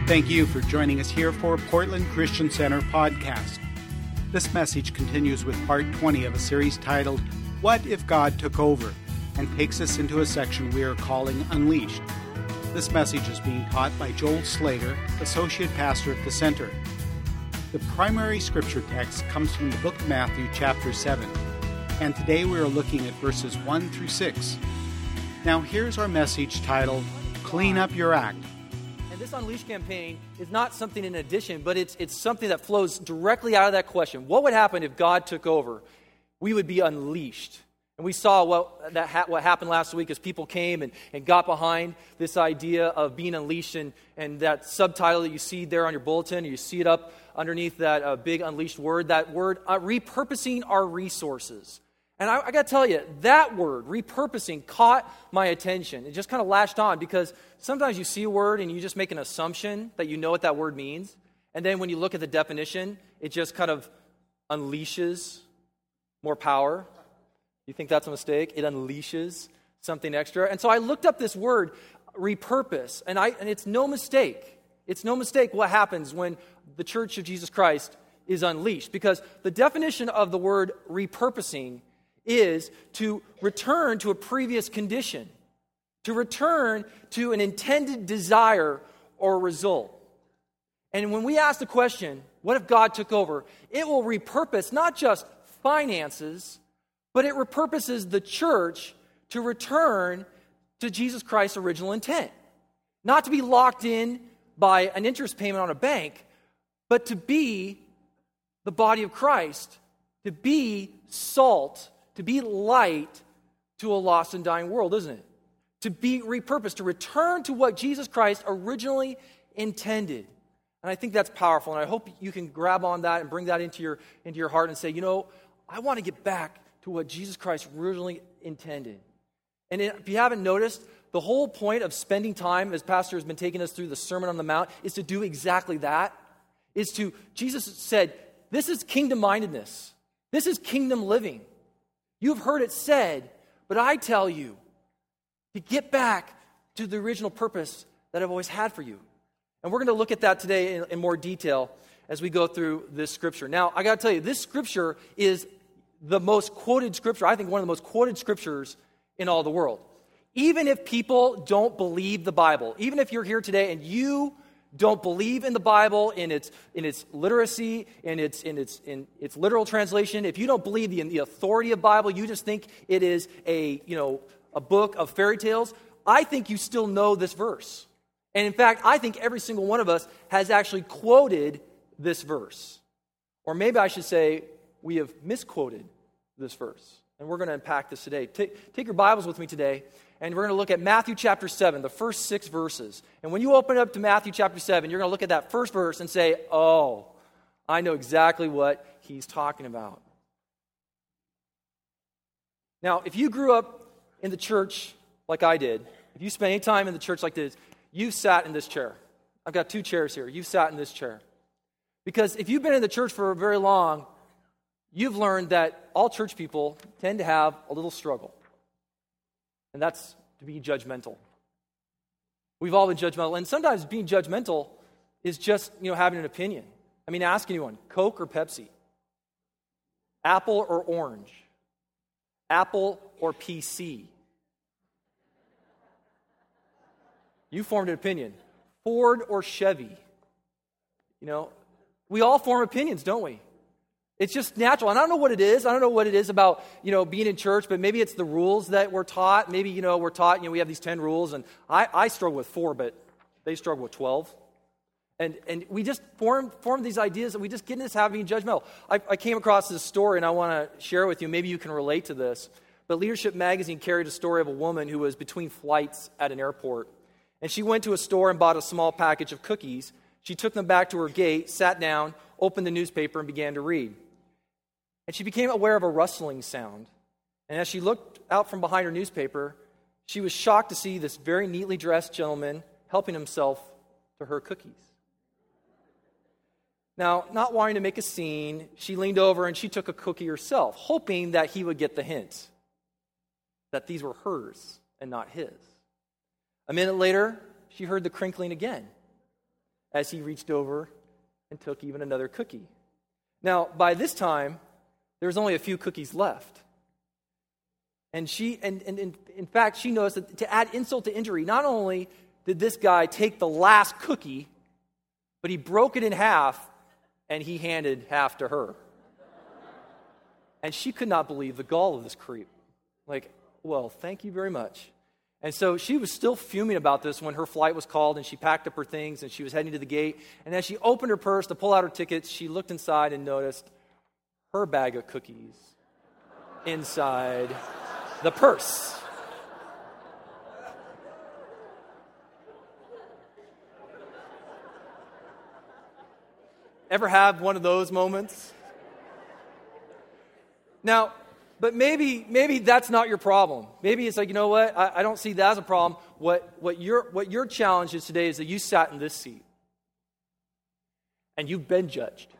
Thank you for joining us here for Portland Christian Center podcast. This message continues with part 20 of a series titled, What If God Took Over? And takes us into a section we are calling Unleashed. This message is being taught by Joel Slater, Associate Pastor at the Center. The primary scripture text comes from the book of Matthew, chapter 7, and today we are looking at verses 1 through 6. Now here's our message titled, Clean Up Your Act. This Unleash campaign is not something in addition, but it's something that flows directly out of that question. What would happen if God took over? We would be unleashed. And we saw what happened last week as people came and got behind this idea of being unleashed, and that subtitle that you see there on your bulletin, or you see it up underneath that big unleashed word, that word, repurposing our resources. And I got to tell you, that word, repurposing, caught my attention. It just kind of latched on because sometimes you see a word and you just make an assumption that you know what that word means. And then when you look at the definition, it just kind of unleashes more power. You think that's a mistake? It unleashes something extra. And so I looked up this word, repurpose, and it's no mistake. It's no mistake what happens when the Church of Jesus Christ is unleashed. Because the definition of the word repurposing is to return to a previous condition, to return to an intended desire or result. And when we ask the question, what if God took over? It will repurpose not just finances, but it repurposes the church to return to Jesus Christ's original intent. Not to be locked in by an interest payment on a bank, but to be the body of Christ, to be salt, to be light to a lost and dying world, isn't it? To be repurposed, to return to what Jesus Christ originally intended. And I think that's powerful, and I hope you can grab on that and bring that into your heart and say, I want to get back to what Jesus Christ originally intended. And if you haven't noticed, the whole point of spending time, as Pastor has been taking us through the Sermon on the Mount, is to do exactly that. Jesus said, this is kingdom-mindedness. This is kingdom living. You've heard it said, but I tell you to get back to the original purpose that I've always had for you. And we're going to look at that today in more detail as we go through this scripture. Now, I got to tell you, this scripture is the most quoted scripture, I think one of the most quoted scriptures in all the world. Even if people don't believe the Bible, even if you're here today and you don't believe in the Bible, in its literacy, in its literal translation, if you don't believe in the authority of Bible, you just think it is a book of fairy tales, I think you still know this verse. And in fact, I think every single one of us has actually quoted this verse. Or maybe I should say we have misquoted this verse. And we're going to unpack this today. Take your Bibles with me today, and we're going to look at Matthew chapter 7, the first 6 verses. And when you open up to Matthew chapter 7, you're going to look at that first verse and say, oh, I know exactly what he's talking about. Now, if you grew up in the church like I did, if you spent any time in the church like this, you've sat in this chair. I've got 2 chairs here. You've sat in this chair. Because if you've been in the church for very long, you've learned that all church people tend to have a little struggle. And that's to be judgmental. We've all been judgmental. And sometimes being judgmental is just, having an opinion. I mean, ask anyone, Coke or Pepsi? Apple or orange? Apple or PC? You formed an opinion. Ford or Chevy? We all form opinions, don't we? It's just natural. And I don't know what it is. I don't know what it is about, being in church, but maybe it's the rules that we're taught. Maybe, we're taught, we have these 10 rules, and I struggle with 4, but they struggle with 12. And we just form these ideas, and we just get in this habit of being judgmental. I came across this story, and I want to share it with you. Maybe you can relate to this. But Leadership Magazine carried a story of a woman who was between flights at an airport. And she went to a store and bought a small package of cookies. She took them back to her gate, sat down, opened the newspaper, and began to read. And she became aware of a rustling sound. And as she looked out from behind her newspaper, she was shocked to see this very neatly dressed gentleman helping himself to her cookies. Now, not wanting to make a scene, she leaned over and she took a cookie herself, hoping that he would get the hint that these were hers and not his. A minute later, she heard the crinkling again. as he reached over and took even another cookie. Now, by this time, there's only a few cookies left. And in fact, she noticed that to add insult to injury, not only did this guy take the last cookie, but he broke it in half, and he handed half to her. And she could not believe the gall of this creep. Like, well, thank you very much. And so she was still fuming about this when her flight was called, and she packed up her things, and she was heading to the gate. And as she opened her purse to pull out her tickets, she looked inside and noticed her bag of cookies inside the purse. Ever have one of those moments? Now, but maybe that's not your problem. Maybe it's like, you know what? I don't see that as a problem. What your challenge is today is that you sat in this seat and you've been judged.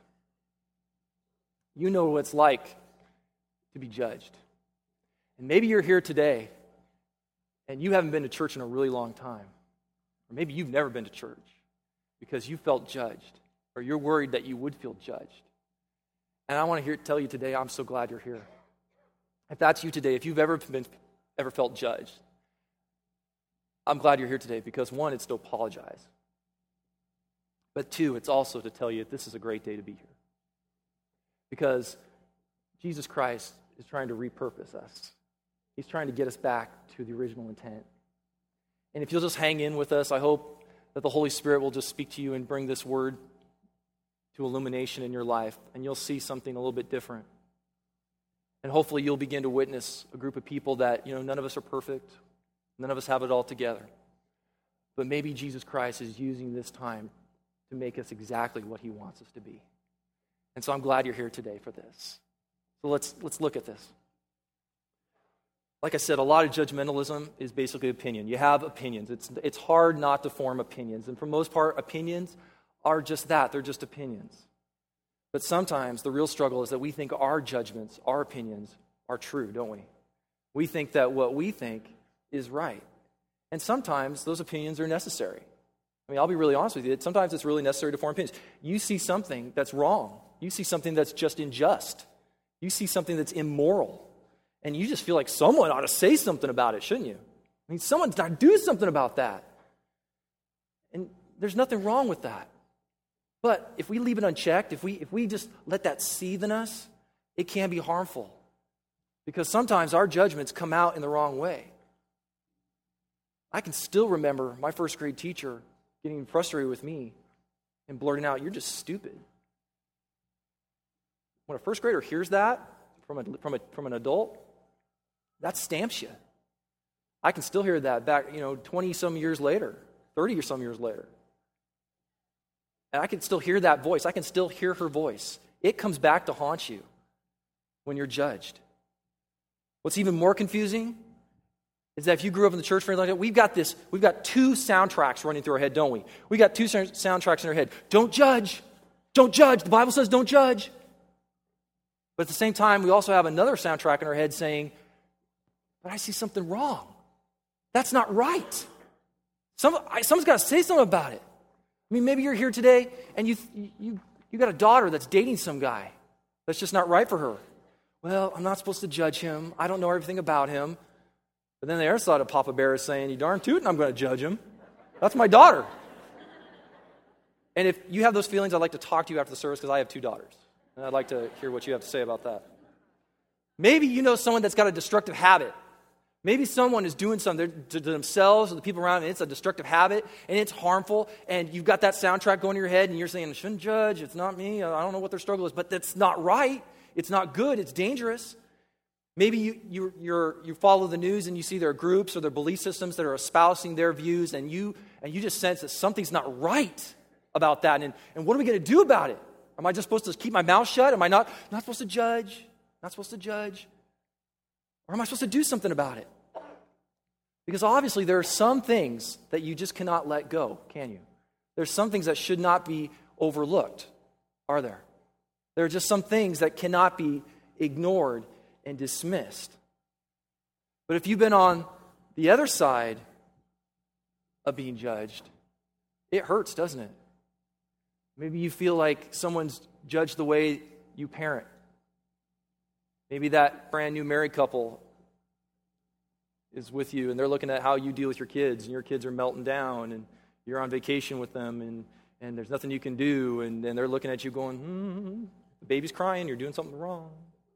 You know what it's like to be judged. And maybe you're here today and you haven't been to church in a really long time. Or maybe you've never been to church because you felt judged or you're worried that you would feel judged. And I want to tell you today, I'm so glad you're here. If that's you today, if you've ever felt judged, I'm glad you're here today because one, it's to apologize. But two, it's also to tell you this is a great day to be here. Because Jesus Christ is trying to repurpose us. He's trying to get us back to the original intent. And if you'll just hang in with us, I hope that the Holy Spirit will just speak to you and bring this word to illumination in your life, and you'll see something a little bit different. And hopefully you'll begin to witness a group of people that, none of us are perfect. None of us have it all together. But maybe Jesus Christ is using this time to make us exactly what he wants us to be. And so I'm glad you're here today for this. So let's look at this. Like I said, a lot of judgmentalism is basically opinion. You have opinions. It's hard not to form opinions. And for the most part, opinions are just that. They're just opinions. But sometimes the real struggle is that we think our judgments, our opinions, are true, don't we? We think that what we think is right. And sometimes those opinions are necessary. I mean, I'll be really honest with you. Sometimes it's really necessary to form opinions. You see something that's wrong. You see something that's just unjust. You see something that's immoral. And you just feel like someone ought to say something about it, shouldn't you? I mean, someone's got to do something about that. And there's nothing wrong with that. But if we leave it unchecked, if we just let that seethe in us, it can be harmful. Because sometimes our judgments come out in the wrong way. I can still remember my first grade teacher getting frustrated with me and blurting out, "You're just stupid." When a first grader hears that from an adult, that stamps you. I can still hear that back, 20-some years later, 30-some years later. And I can still hear that voice. I can still hear her voice. It comes back to haunt you when you're judged. What's even more confusing is that if you grew up in the church for anything like that, we've got two soundtracks running through our head, don't we? We got two soundtracks in our head. Don't judge. Don't judge. The Bible says don't judge. But at the same time, we also have another soundtrack in our head saying, but I see something wrong. That's not right. Someone's got to say something about it. I mean, maybe you're here today and you got a daughter that's dating some guy that's just not right for her. Well, I'm not supposed to judge him. I don't know everything about him. But then the other side of Papa Bear is saying, "You darn tootin', I'm going to judge him. That's my daughter." And if you have those feelings, I'd like to talk to you after the service because I have two daughters. And I'd like to hear what you have to say about that. Maybe you know someone that's got a destructive habit. Maybe someone is doing something to themselves or the people around them, and it's a destructive habit, and it's harmful, and you've got that soundtrack going in your head, and you're saying, "I shouldn't judge, it's not me, I don't know what their struggle is," but that's not right. It's not good, it's dangerous. Maybe you follow the news and you see there are groups or their belief systems that are espousing their views, and you just sense that something's not right about that, and what are we going to do about it? Am I just supposed to keep my mouth shut? Am I not supposed to judge? Not supposed to judge? Or am I supposed to do something about it? Because obviously there are some things that you just cannot let go, can you? There's some things that should not be overlooked, are there? There are just some things that cannot be ignored and dismissed. But if you've been on the other side of being judged, it hurts, doesn't it? Maybe you feel like someone's judged the way you parent. Maybe that brand new married couple is with you and they're looking at how you deal with your kids, and your kids are melting down and you're on vacation with them and there's nothing you can do, and they're looking at you going, the baby's crying, you're doing something wrong.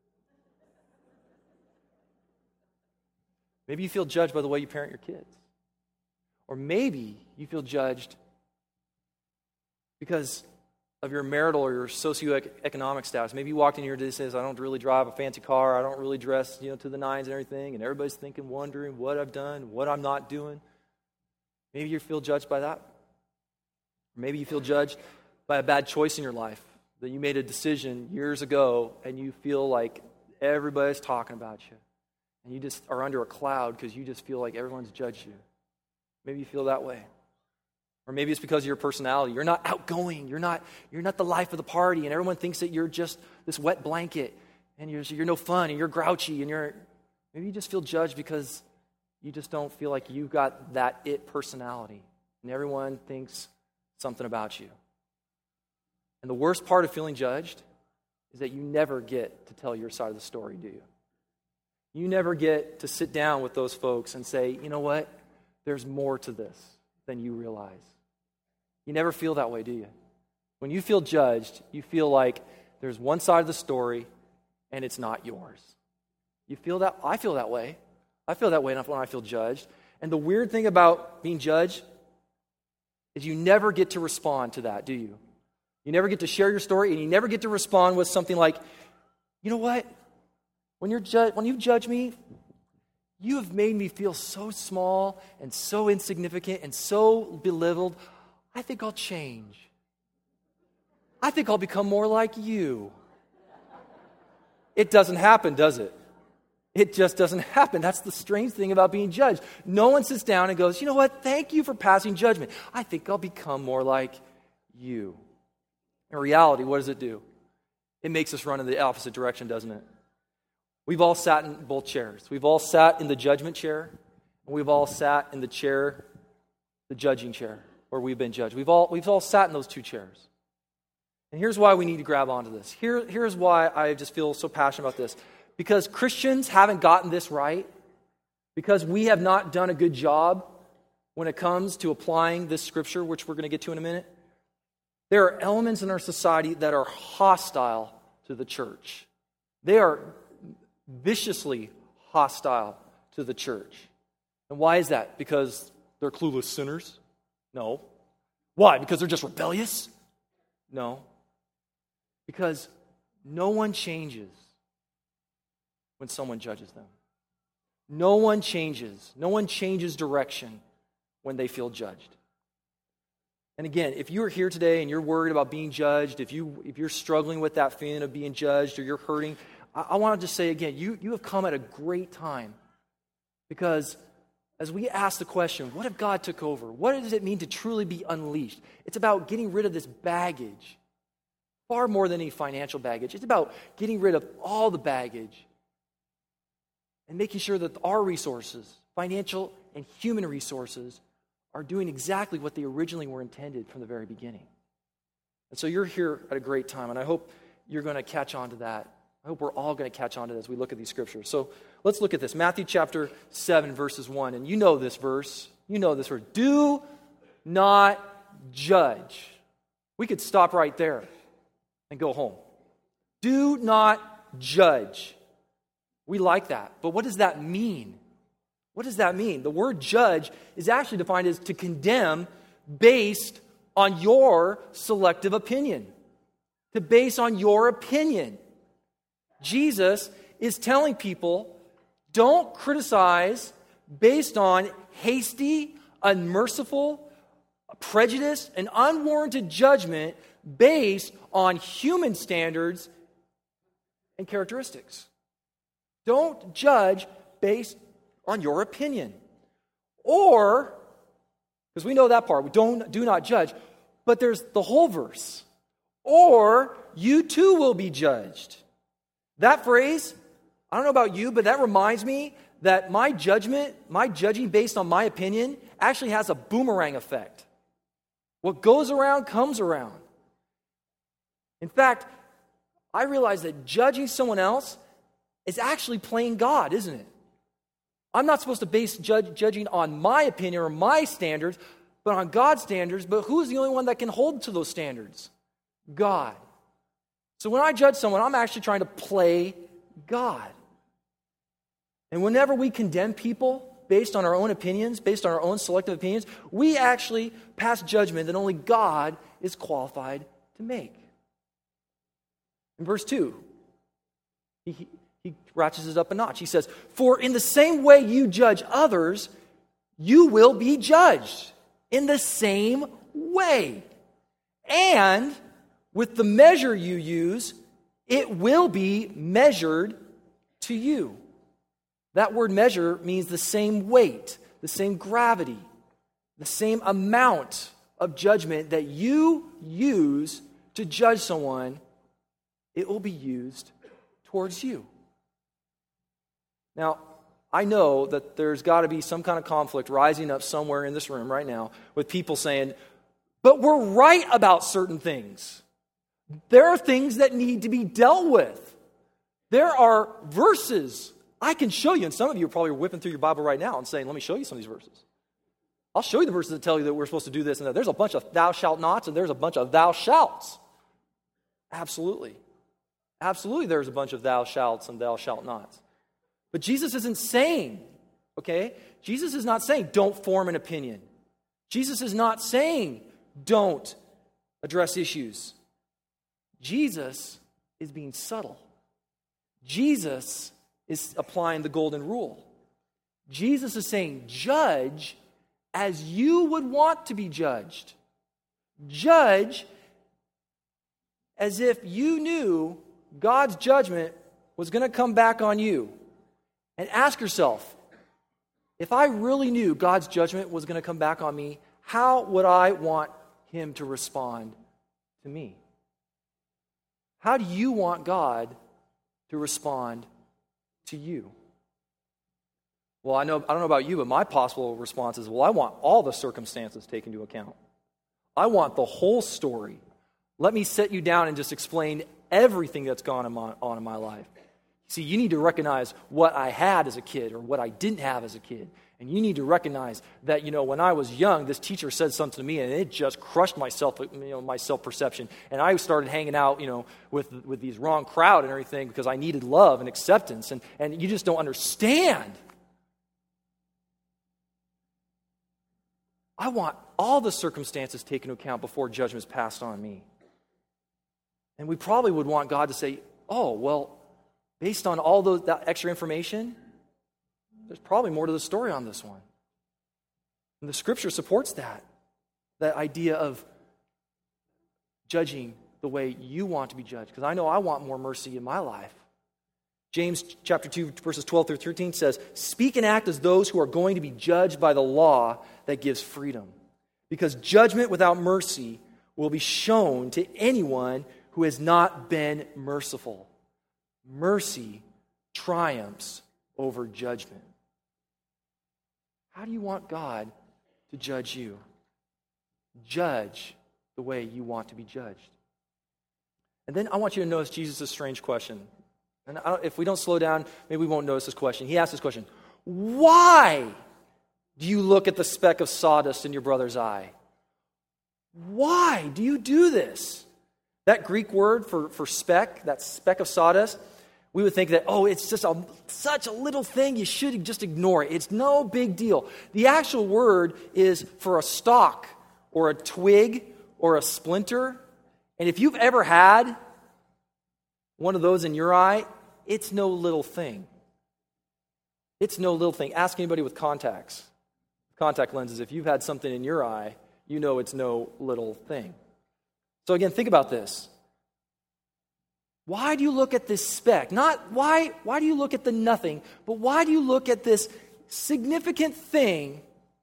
Maybe you feel judged by the way you parent your kids. Or maybe you feel judged because of your marital or your socioeconomic status. Maybe you walked in here today and says, I don't really drive a fancy car, I don't really dress, to the nines and everything, and everybody's thinking, wondering what I've done, what I'm not doing. Maybe you feel judged by that. Or maybe you feel judged by a bad choice in your life, that you made a decision years ago and you feel like everybody's talking about you. And you just are under a cloud because you just feel like everyone's judged you. Maybe you feel that way. Or maybe it's because of your personality. You're not outgoing. You're not the life of the party, and everyone thinks that you're just this wet blanket, and you're no fun, and you're grouchy, and maybe you just feel judged because you just don't feel like you've got that it personality, and everyone thinks something about you. And the worst part of feeling judged is that you never get to tell your side of the story, do you? You never get to sit down with those folks and say, you know what? There's more to this than you realize. You never feel that way, do you? When you feel judged, you feel like there's one side of the story and it's not yours. You feel that? I feel that way. I feel that way enough when I feel judged. And the weird thing about being judged is you never get to respond to that, do you? You never get to share your story, and you never get to respond with something like, you know what? When you judge me, you have made me feel so small and so insignificant and so belittled. I think I'll change. I think I'll become more like you. It doesn't happen, does it? It just doesn't happen. That's the strange thing about being judged. No one sits down and goes, you know what? Thank you for passing judgment. I think I'll become more like you. In reality, what does it do? It makes us run in the opposite direction, doesn't it? We've all sat in both chairs. We've all sat in the judgment chair, and we've all sat in the chair, the judging chair, where we've been judged. We've all sat in those two chairs. And here's why we need to grab onto this. Here's why I just feel so passionate about this. Because Christians haven't gotten this right, because we have not done a good job when it comes to applying this scripture, which we're going to get to in a minute. There are elements in our society that are hostile to the church. They are viciously hostile to the church. And why is that? Because they're clueless sinners? No. Why? Because they're just rebellious? No. Because no one changes when someone judges them. No one changes. No one changes direction when they feel judged. And again, if you're here today and you're worried about being judged, if you're struggling with that feeling of being judged or you're hurting, I want to just say again, you have come at a great time. Because as we ask the question, what if God took over? What does it mean to truly be unleashed? It's about getting rid of this baggage. Far more than any financial baggage. It's about getting rid of all the baggage and making sure that our resources, financial and human resources, are doing exactly what they originally were intended from the very beginning. And so you're here at a great time, and I hope you're going to catch on to that. I hope we're all going to catch on to that as we look at these scriptures. So let's look at this. Matthew chapter 7, verses 1. And you know this verse. You know this verse. Do not judge. We could stop right there and go home. Do not judge. We like that. But what does that mean? What does that mean? The word judge is actually defined as to condemn based on your selective opinion. To base on your opinion. Jesus is telling people, don't criticize based on hasty, unmerciful, prejudice, and unwarranted judgment based on human standards and characteristics. Don't judge based on your opinion. Or, because we know that part, do not judge, but there's the whole verse. Or you too will be judged. That phrase, I don't know about you, but that reminds me that my judging based on my opinion, actually has a boomerang effect. What goes around comes around. In fact, I realize that judging someone else is actually playing God, isn't it? I'm not supposed to base judging on my opinion or my standards, but on God's standards. But who's the only one that can hold to those standards? God. So when I judge someone, I'm actually trying to play God. And whenever we condemn people based on our own opinions, based on our own selective opinions, we actually pass judgment that only God is qualified to make. In verse 2, he ratchets it up a notch. He says, "For in the same way you judge others, you will be judged. In the same way. And with the measure you use, it will be measured to you." That word measure means the same weight, the same gravity, the same amount of judgment that you use to judge someone, it will be used towards you. Now, I know that there's got to be some kind of conflict rising up somewhere in this room right now with people saying, but we're right about certain things. There are things that need to be dealt with. There are verses I can show you, and some of you are probably whipping through your Bible right now and saying, let me show you some of these verses. I'll show you the verses that tell you that we're supposed to do this and that. There's a bunch of thou shalt nots and there's a bunch of thou shalts. Absolutely. Absolutely there's a bunch of thou shalts and thou shalt nots. But Jesus isn't saying, okay? Jesus is not saying don't form an opinion. Jesus is not saying don't address issues. Jesus is being subtle. Jesus is applying the golden rule. Jesus is saying, judge as you would want to be judged. Judge as if you knew God's judgment was going to come back on you. And ask yourself, if I really knew God's judgment was going to come back on me, how would I want him to respond to me? How do you want God to respond to you? Well, I don't know about you, but my possible response is, well, I want all the circumstances taken into account. I want the whole story. Let me set you down and just explain everything that's gone on in my life. See, you need to recognize what I had as a kid or what I didn't have as a kid. And you need to recognize that, when I was young, this teacher said something to me and it just crushed my self-perception. And I started hanging out, with these wrong crowd and everything because I needed love and acceptance. And you just don't understand. I want all the circumstances taken into account before judgment is passed on me. And we probably would want God to say, oh, well, based on all that extra information, there's probably more to the story on this one. And the Scripture supports that idea of judging the way you want to be judged. Because I know I want more mercy in my life. James chapter 2, verses 12 through 13 says, "Speak and act as those who are going to be judged by the law that gives freedom. Because judgment without mercy will be shown to anyone who has not been merciful." Mercy triumphs over judgment. How do you want God to judge you? Judge the way you want to be judged. And then I want you to notice Jesus' strange question. And if we don't slow down, maybe we won't notice this question. He asked this question, why do you look at the speck of sawdust in your brother's eye? Why do you do this? That Greek word for speck, that speck of sawdust, we would think that, it's just such a little thing, you should just ignore it. It's no big deal. The actual word is for a stalk or a twig or a splinter. And if you've ever had one of those in your eye, it's no little thing. It's no little thing. Ask anybody with contact lenses. If you've had something in your eye, you know it's no little thing. So again, think about this. Why do you look at this speck? Not why do you look at the nothing, but why do you look at this significant thing?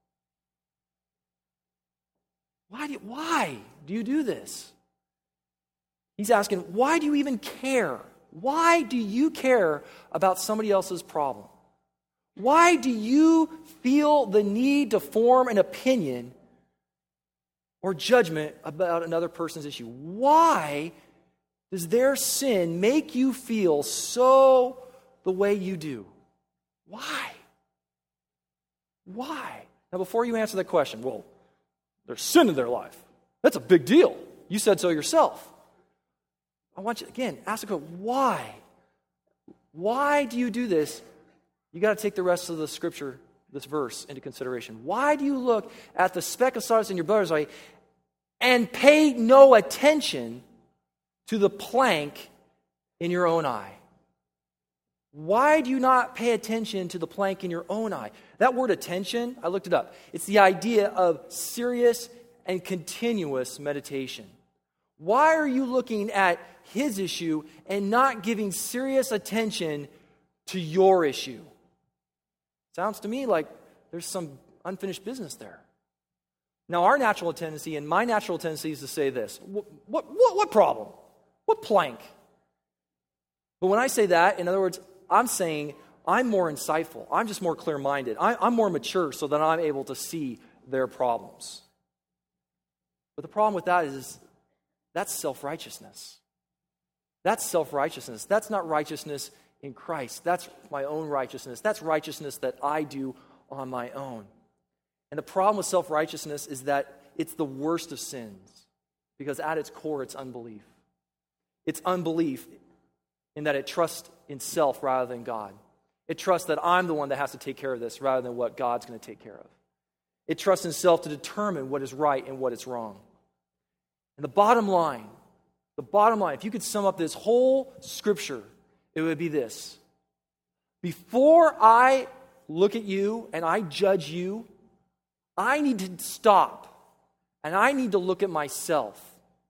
Why do you do this? He's asking, why do you even care? Why do you care about somebody else's problem? Why do you feel the need to form an opinion or judgment about another person's issue? Why does their sin make you feel so the way you do? Why? Why? Now, before you answer that question, well, there's sin in their life. That's a big deal. You said so yourself. I want you, again, ask the question, why? Why do you do this? You got to take the rest of the scripture, this verse, into consideration. Why do you look at the speck of sawdust in your brother's eye and pay no attention to the plank in your own eye? Why do you not pay attention to the plank in your own eye? That word attention, I looked it up. It's the idea of serious and continuous meditation. Why are you looking at his issue and not giving serious attention to your issue? Sounds to me like there's some unfinished business there. Now, our natural tendency and my natural tendency is to say this. What problem? What plank? But when I say that, in other words, I'm saying I'm more insightful. I'm just more clear-minded. I'm more mature so that I'm able to see their problems. But the problem with that is that's self-righteousness. That's self-righteousness. That's not righteousness in Christ. That's my own righteousness. That's righteousness that I do on my own. And the problem with self-righteousness is that it's the worst of sins because at its core it's unbelief. It's unbelief in that it trusts in self rather than God. It trusts that I'm the one that has to take care of this rather than what God's going to take care of. It trusts in self to determine what is right and what is wrong. And the bottom line, if you could sum up this whole scripture, it would be this. Before I look at you and I judge you, I need to stop and I need to look at myself.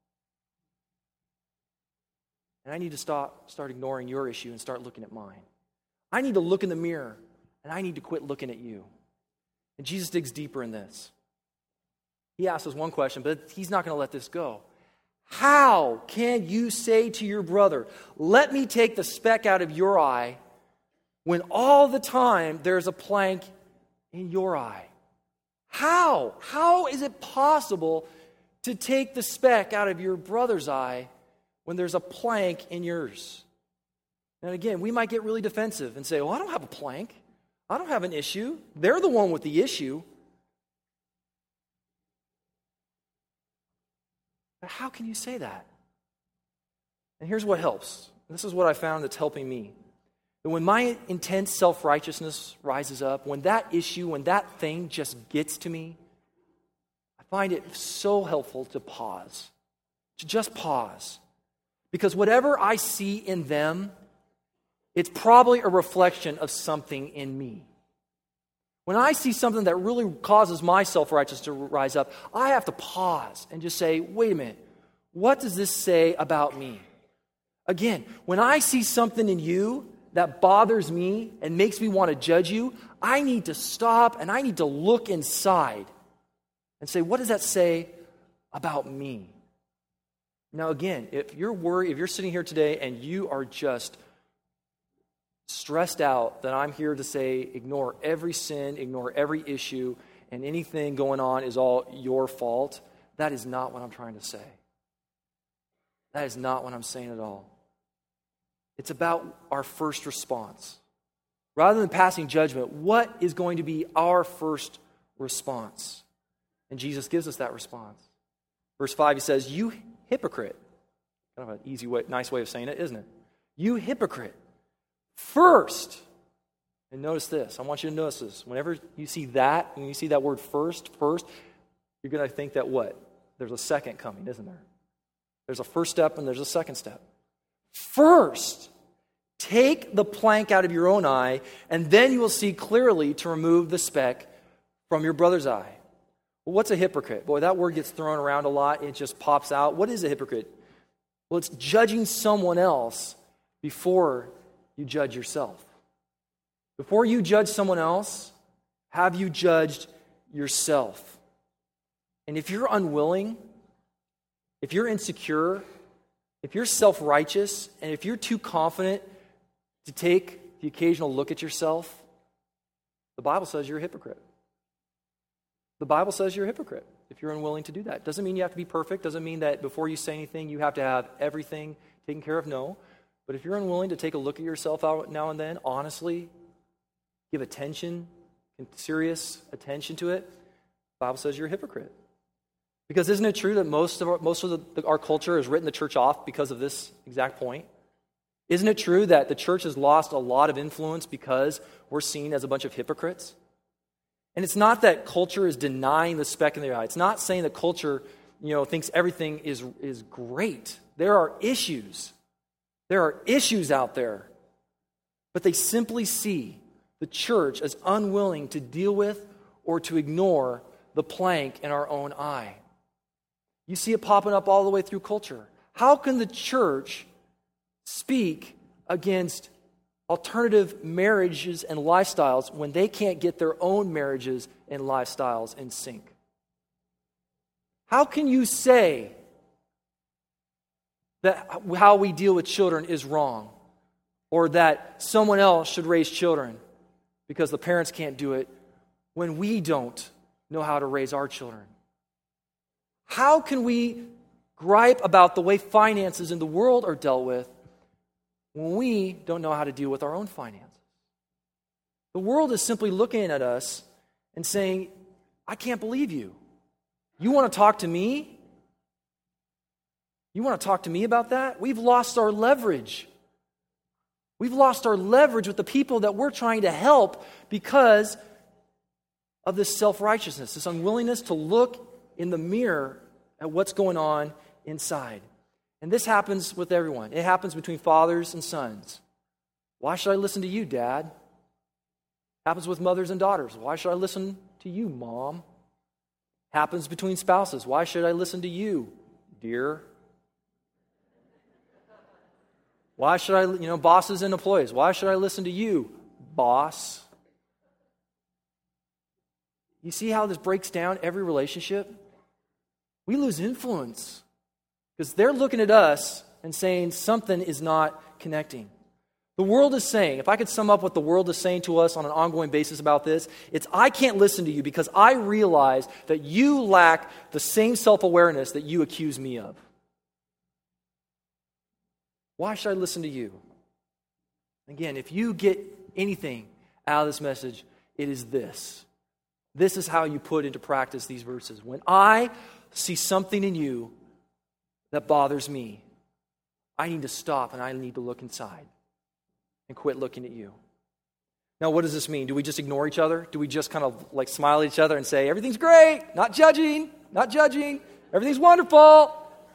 And I need to start ignoring your issue and start looking at mine. I need to look in the mirror and I need to quit looking at you. And Jesus digs deeper in this. He asks us one question, but he's not going to let this go. How can you say to your brother, let me take the speck out of your eye, when all the time there's a plank in your eye? How? How is it possible to take the speck out of your brother's eye when there's a plank in yours? And again, we might get really defensive and say, well, I don't have a plank. I don't have an issue. They're the one with the issue. But how can you say that? And here's what helps. This is what I found that's helping me. That when my intense self-righteousness rises up, when that issue, when that thing just gets to me, I find it so helpful to pause. To just pause. Because whatever I see in them, it's probably a reflection of something in me. When I see something that really causes my self-righteousness to rise up, I have to pause and just say, wait a minute, what does this say about me? Again, when I see something in you that bothers me and makes me want to judge you, I need to stop and I need to look inside and say, what does that say about me? Now again, if you're worried, if you're sitting here today and you are just stressed out, then I'm here to say ignore every sin, ignore every issue, and anything going on is all your fault. That is not what I'm trying to say. That is not what I'm saying at all. It's about our first response. Rather than passing judgment, what is going to be our first response? And Jesus gives us that response. Verse 5, he says, you hypocrite. Kind of an easy way, nice way of saying it, isn't it? You hypocrite. First, and notice this, I want you to notice this. Whenever you see that, when you see that word first, you're going to think that what? There's a second coming, isn't there? There's a first step and there's a second step. First, take the plank out of your own eye, and then you will see clearly to remove the speck from your brother's eye. Well, what's a hypocrite? Boy, that word gets thrown around a lot. It just pops out. What is a hypocrite? Well, it's judging someone else before you judge yourself. Before you judge someone else, have you judged yourself? And if you're unwilling, if you're insecure, if you're self-righteous, and if you're too confident to take the occasional look at yourself, the Bible says you're a hypocrite. The Bible says you're a hypocrite if you're unwilling to do that. Doesn't mean you have to be perfect. Doesn't mean that before you say anything, you have to have everything taken care of? No. But if you're unwilling to take a look at yourself out now and then, honestly, give attention, serious attention to it, the Bible says you're a hypocrite. Because isn't it true that most of our culture has written the church off because of this exact point? Isn't it true that the church has lost a lot of influence because we're seen as a bunch of hypocrites? And it's not that culture is denying the speck in their eye. It's not saying that culture, thinks everything is great. There are issues. There are issues out there. But they simply see the church as unwilling to deal with or to ignore the plank in our own eye. You see it popping up all the way through culture. How can the church speak against alternative marriages and lifestyles when they can't get their own marriages and lifestyles in sync? How can you say that how we deal with children is wrong, or that someone else should raise children because the parents can't do it when we don't know how to raise our children? How can we gripe about the way finances in the world are dealt with when we don't know how to deal with our own finances? The world is simply looking at us and saying, I can't believe you. You want to talk to me? You want to talk to me about that? We've lost our leverage. We've lost our leverage with the people that we're trying to help because of this self-righteousness, this unwillingness to look in the mirror at what's going on inside. And this happens with everyone. It happens between fathers and sons. Why should I listen to you, Dad? Happens with mothers and daughters. Why should I listen to you, Mom? Happens between spouses. Why should I listen to you, dear? Why should I, bosses and employees, why should I listen to you, boss? You see how this breaks down every relationship? We lose influence because they're looking at us and saying something is not connecting. The world is saying, if I could sum up what the world is saying to us on an ongoing basis about this, it's I can't listen to you because I realize that you lack the same self-awareness that you accuse me of. Why should I listen to you? Again, if you get anything out of this message, it is this. This is how you put into practice these verses. When I see something in you that bothers me, I need to stop and I need to look inside and quit looking at you. Now, what does this mean? Do we just ignore each other? Do we just kind of smile at each other and say, everything's great, not judging, everything's wonderful?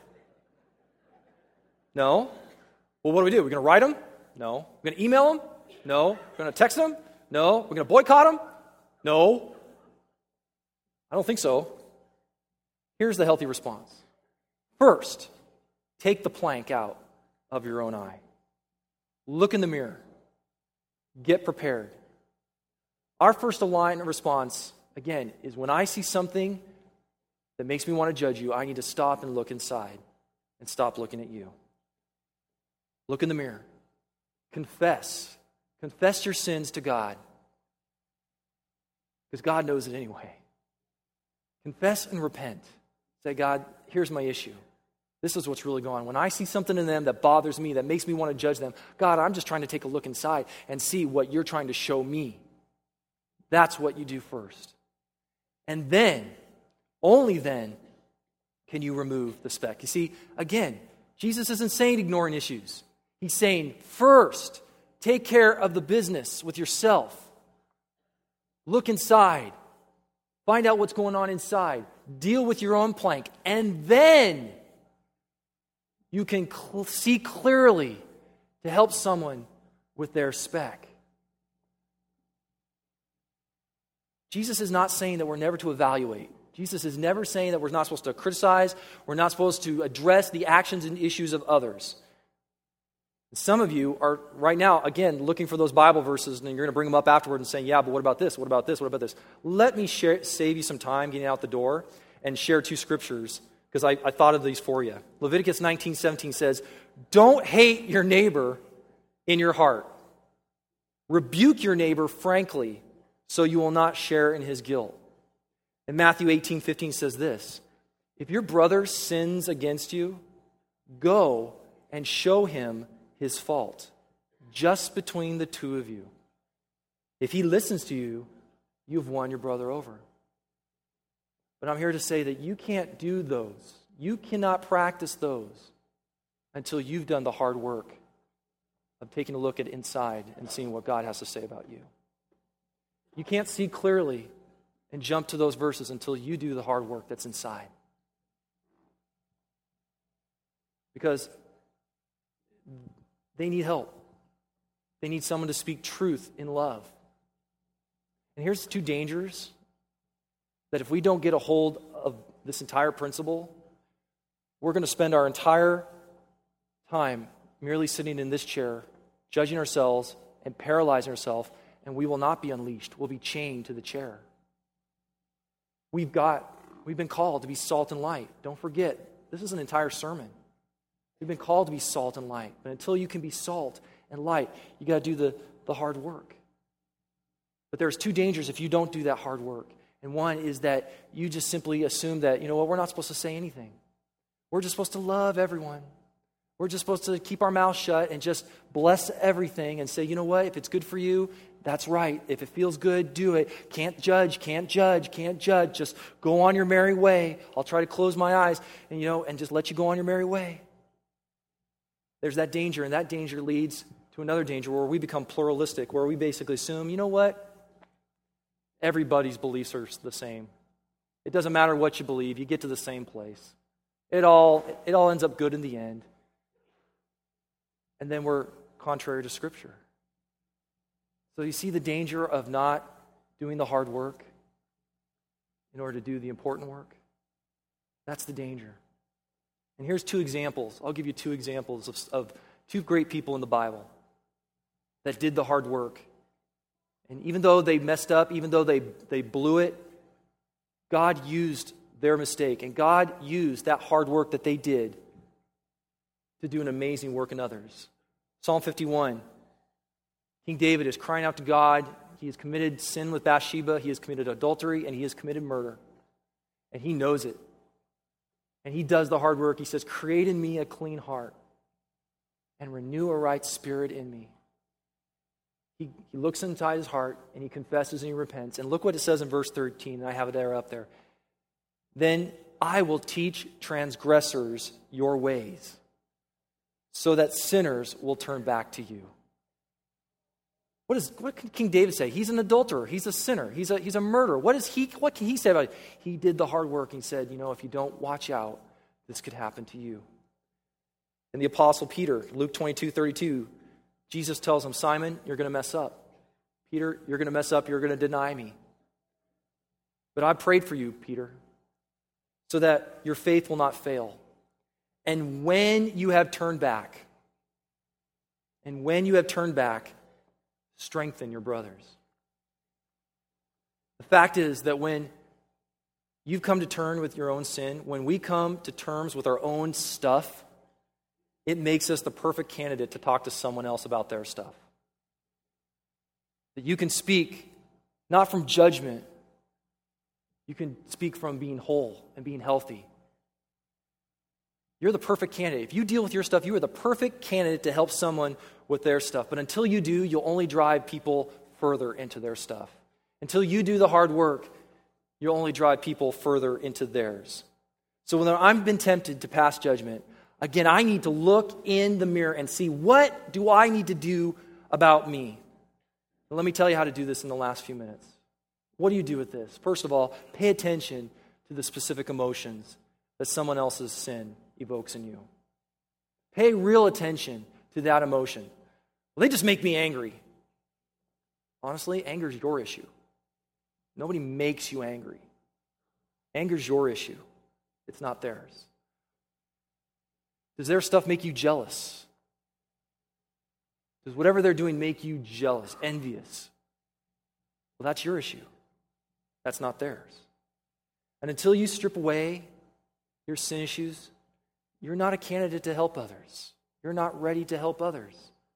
No. Well, what do? We're going to write them? No. We're going to email them? No. We're going to text them? No. We're going to boycott them? No. I don't think so. Here's the healthy response. First, take the plank out of your own eye. Look in the mirror. Get prepared. Our first line of response, again, is when I see something that makes me want to judge you, I need to stop and look inside and stop looking at you. Look in the mirror. Confess. Confess your sins to God. Because God knows it anyway. Confess and repent. Say, God, here's my issue. This is what's really going on. When I see something in them that bothers me, that makes me want to judge them, God, I'm just trying to take a look inside and see what you're trying to show me. That's what you do first. And then, only then, can you remove the speck. You see, again, Jesus isn't saying ignoring issues. He's saying, first, take care of the business with yourself. Look inside. Find out what's going on inside. Deal with your own plank. And then you can see clearly to help someone with their speck. Jesus is not saying that we're never to evaluate. Jesus is never saying that we're not supposed to criticize. We're not supposed to address the actions and issues of others. Some of you are right now, again, looking for those Bible verses, and you're going to bring them up afterward and saying, yeah, but what about this? What about this? What about this? Let me save you some time getting out the door and share two scriptures, because I thought of these for you. Leviticus 19:17 says, don't hate your neighbor in your heart. Rebuke your neighbor frankly, so you will not share in his guilt. And Matthew 18:15 says this, if your brother sins against you, go and show him his fault, just between the two of you. If he listens to you, you've won your brother over. But I'm here to say that you can't do those. You cannot practice those until you've done the hard work of taking a look at inside and seeing what God has to say about you. You can't see clearly and jump to those verses until you do the hard work that's inside. Because they need help. They need someone to speak truth in love. And here's the two dangers that if we don't get a hold of this entire principle, we're going to spend our entire time merely sitting in this chair, judging ourselves and paralyzing ourselves, and we will not be unleashed. We'll be chained to the chair. We've been called to be salt and light. Don't forget, this is an entire sermon. We've been called to be salt and light. But until you can be salt and light, you got to do the hard work. But there's two dangers if you don't do that hard work. And one is that you just simply assume that, you know what, we're not supposed to say anything. We're just supposed to love everyone. We're just supposed to keep our mouth shut and just bless everything and say, you know what, if it's good for you, that's right. If it feels good, do it. Can't judge. Just go on your merry way. I'll try to close my eyes and just let you go on your merry way. There's that danger, and that danger leads to another danger where we become pluralistic, where we basically assume, you know what, everybody's beliefs are the same. It doesn't matter what you believe, you get to the same place. It all ends up good in the end. And then we're contrary to Scripture. So you see the danger of not doing the hard work in order to do the important work? That's the danger. And here's two examples. I'll give you two examples of two great people in the Bible that did the hard work. And even though they messed up, even though they blew it, God used their mistake. And God used that hard work that they did to do an amazing work in others. Psalm 51. King David is crying out to God. He has committed sin with Bathsheba. He has committed adultery, and he has committed murder. And he knows it. And he does the hard work. He says, create in me a clean heart and renew a right spirit in me. He looks inside his heart, and he confesses and he repents. And look what it says in verse 13. I have it up there. Then I will teach transgressors your ways, so that sinners will turn back to you. What can King David say? He's an adulterer. He's a sinner. He's a murderer. What can he say about it? He did the hard work. He said, if you don't watch out, this could happen to you. And the Apostle Peter, Luke 22:32, Jesus tells him, Simon, you're going to mess up. Peter, you're going to mess up. You're going to deny me. But I prayed for you, Peter, so that your faith will not fail. And when you have turned back, strengthen your brothers. The fact is that when you've come to terms with your own sin, when we come to terms with our own stuff, it makes us the perfect candidate to talk to someone else about their stuff. That you can speak not from judgment, you can speak from being whole and being healthy. You're the perfect candidate. If you deal with your stuff, you are the perfect candidate to help someone with their stuff. But until you do, you'll only drive people further into their stuff. Until you do the hard work, you'll only drive people further into theirs. So when I've been tempted to pass judgment, again, I need to look in the mirror and see, what do I need to do about me? And let me tell you how to do this in the last few minutes. What do you do with this? First of all, pay attention to the specific emotions that someone else's sin evokes in you. Pay real attention to that emotion. Well, they just make me angry. Honestly, anger is your issue. Nobody makes you angry. Anger is your issue. It's not theirs. Does their stuff make you jealous? Does whatever they're doing make you jealous, envious? Well, that's your issue. That's not theirs. And until you strip away your sin issues, you're not a candidate to help others. You're not ready to help others.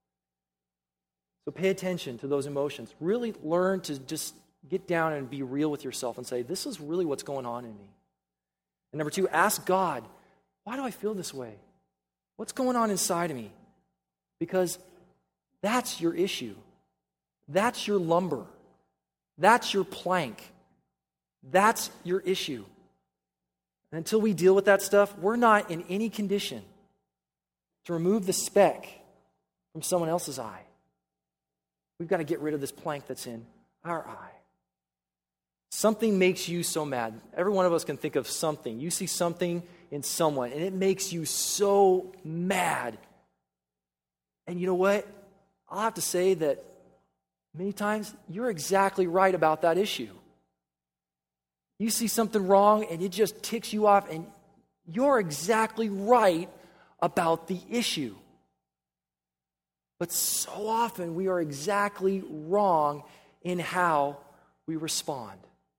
So pay attention to those emotions. Really learn to just get down and be real with yourself and say, this is really what's going on in me. And number two, ask God, why do I feel this way? What's going on inside of me? Because that's your issue. That's your lumber. That's your plank. That's your issue. And until we deal with that stuff, we're not in any condition to remove the speck from someone else's eye. We've got to get rid of this plank that's in our eye. Something makes you so mad. Every one of us can think of something. You see something in someone, and it makes you so mad. And you know what? I'll have to say that many times you're exactly right about that issue. You see something wrong, and it just ticks you off, and you're exactly right about the issue. But so often we are exactly wrong in how we respond.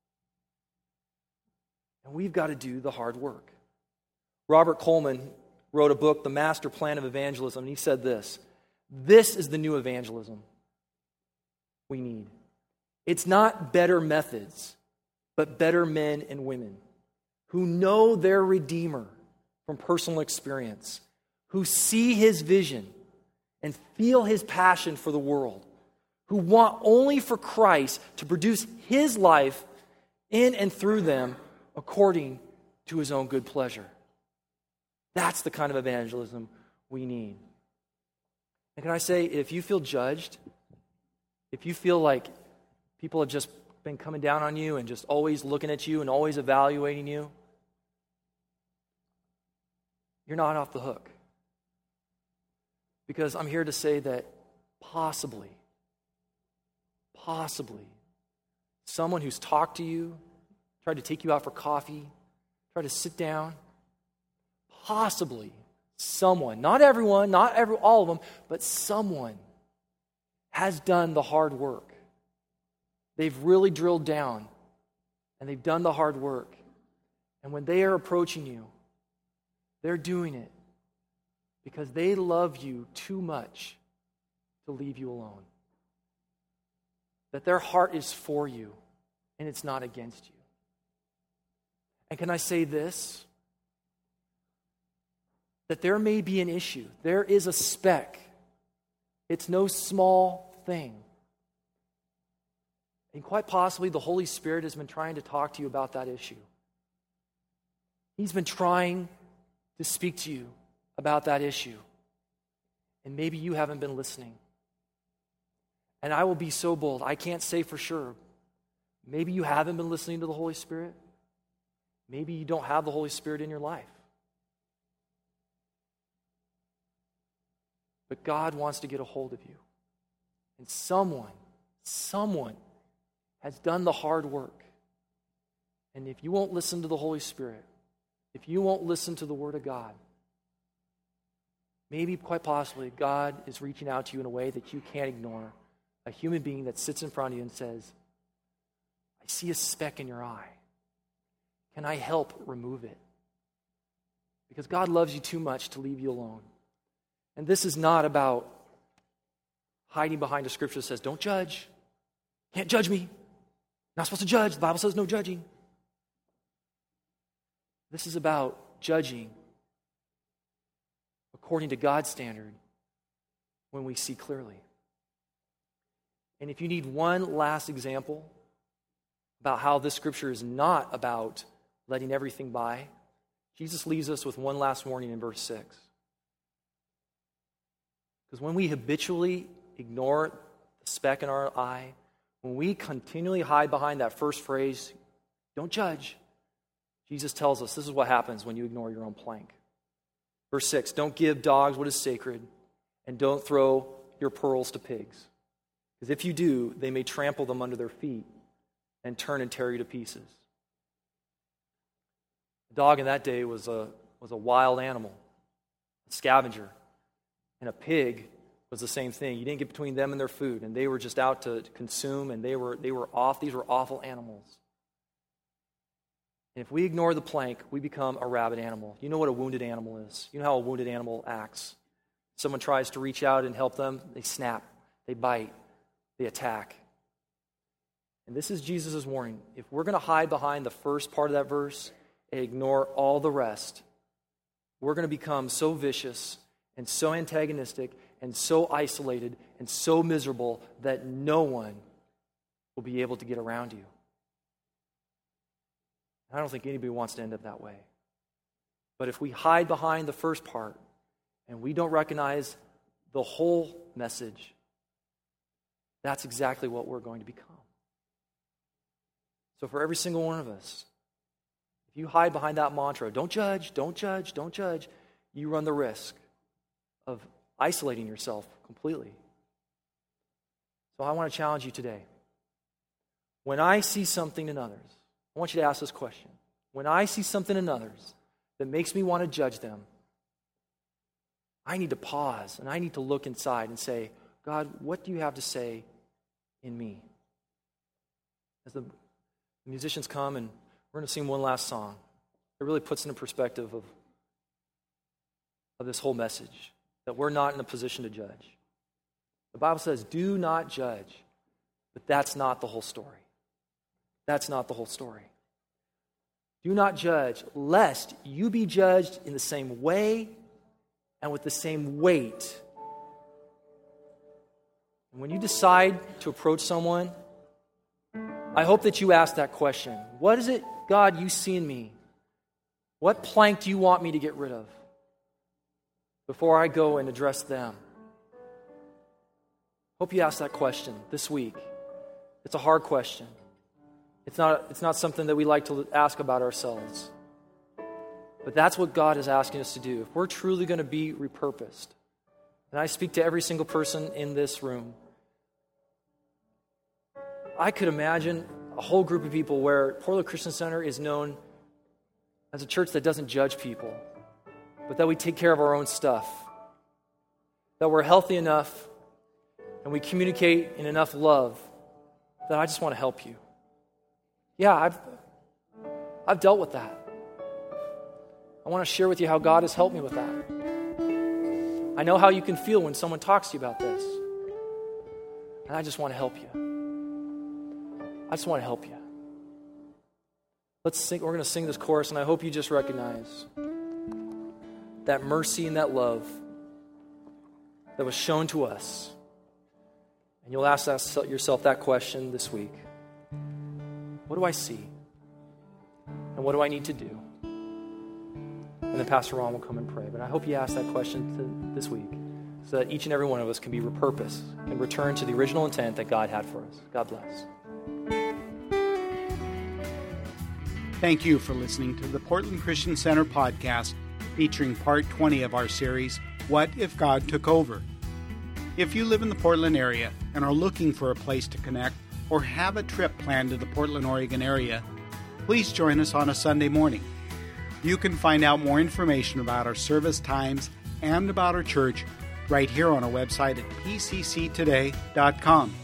And we've got to do the hard work. Robert Coleman wrote a book, The Master Plan of Evangelism, and he said this: this is the new evangelism we need. It's not better methods, but better men and women who know their Redeemer from personal experience, who see his vision and feel his passion for the world, who want only for Christ to produce his life in and through them according to his own good pleasure. That's the kind of evangelism we need. And can I say, if you feel judged, if you feel like people have just been coming down on you and just always looking at you and always evaluating you, you're not off the hook. Because I'm here to say that possibly, someone who's talked to you, tried to take you out for coffee, tried to sit down, possibly someone, not everyone, all of them, but someone has done the hard work. They've really drilled down, and they've done the hard work. And when they are approaching you, they're doing it because they love you too much to leave you alone. That their heart is for you, and it's not against you. And can I say this? That there may be an issue. There is a speck. It's no small thing. And quite possibly the Holy Spirit has been trying to talk to you about that issue. He's been trying to speak to you about that issue. And maybe you haven't been listening. And I will be so bold, I can't say for sure. Maybe you haven't been listening to the Holy Spirit. Maybe you don't have the Holy Spirit in your life. But God wants to get a hold of you. And someone has done the hard work. And if you won't listen to the Holy Spirit, if you won't listen to the Word of God, maybe quite possibly God is reaching out to you in a way that you can't ignore. A human being that sits in front of you and says, I see a speck in your eye. Can I help remove it? Because God loves you too much to leave you alone. And this is not about hiding behind a scripture that says, don't judge. Can't judge me. Not supposed to judge. The Bible says no judging. This is about judging according to God's standard when we see clearly. And if you need one last example about how this scripture is not about letting everything by, Jesus leaves us with one last warning in verse 6. Because when we habitually ignore the speck in our eye, when we continually hide behind that first phrase, don't judge, Jesus tells us this is what happens when you ignore your own plank. Verse 6, don't give dogs what is sacred, and don't throw your pearls to pigs. Because if you do, they may trample them under their feet and turn and tear you to pieces. A dog in that day was a wild animal, a scavenger. And a pig was the same thing. You didn't get between them and their food, and they were just out to consume, and they were off. These were awful animals. And if we ignore the plank, we become a rabid animal. You know what a wounded animal is. You know how a wounded animal acts. Someone tries to reach out and help them, they snap, they bite, they attack. And this is Jesus' warning. If we're going to hide behind the first part of that verse and ignore all the rest, we're going to become so vicious and so antagonistic and so isolated and so miserable that no one will be able to get around you. I don't think anybody wants to end up that way. But if we hide behind the first part and we don't recognize the whole message, that's exactly what we're going to become. So for every single one of us, if you hide behind that mantra, don't judge, don't judge, don't judge, you run the risk of isolating yourself completely. So I want to challenge you today. When I see something in others, I want you to ask this question. When I see something in others that makes me want to judge them, I need to pause and I need to look inside and say, God, what do you have to say in me? As the musicians come, and we're going to sing one last song, it really puts into perspective of this whole message, that we're not in a position to judge. The Bible says, do not judge, but that's not the whole story. That's not the whole story. Do not judge, lest you be judged in the same way and with the same weight. And when you decide to approach someone, I hope that you ask that question. What is it, God, you see in me? What plank do you want me to get rid of before I go and address them? Hope you ask that question this week. It's a hard question. It's not something that we like to ask about ourselves. But that's what God is asking us to do. If we're truly going to be repurposed, and I speak to every single person in this room, I could imagine a whole group of people where Portland Christian Center is known as a church that doesn't judge people, but that we take care of our own stuff, that we're healthy enough and we communicate in enough love that I just want to help you. Yeah, I've dealt with that. I want to share with you how God has helped me with that. I know how you can feel when someone talks to you about this. And I just want to help you. I just want to help you. Let's sing. We're going to sing this chorus, and I hope you just recognize that mercy and that love that was shown to us. And you'll ask yourself that question this week. What do I see? And what do I need to do? And then Pastor Ron will come and pray. But I hope you ask that question this week so that each and every one of us can be repurposed and return to the original intent that God had for us. God bless. Thank you for listening to the Portland Christian Center podcast featuring part 20 of our series, What If God Took Over? If you live in the Portland area and are looking for a place to connect or have a trip planned to the Portland, Oregon area, please join us on a Sunday morning. You can find out more information about our service times and about our church right here on our website at pcctoday.com.